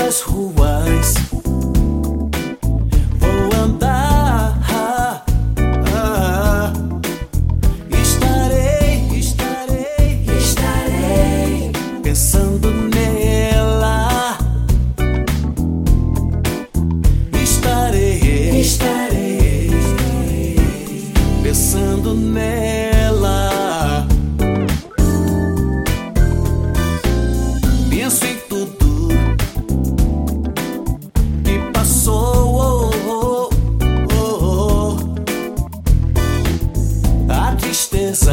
pelas ruas vou andar. Estarei pensando nela. Estarei pensando nela. Penso em tudo que passou, a tristeza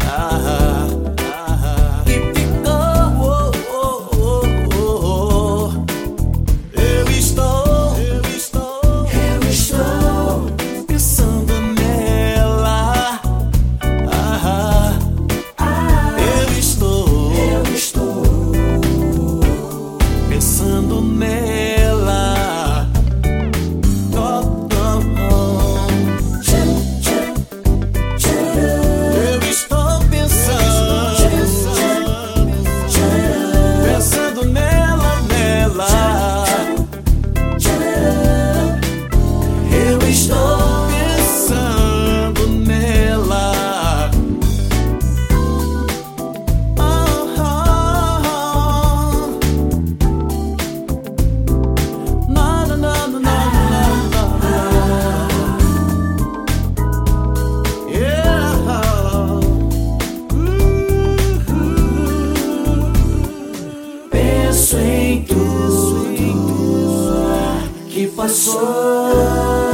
que ficou. Eu estou pensando nela. Eu estou pensando nela. Eu estou pensando nela. Eu estou pensando nela. Penso em tudo que passou.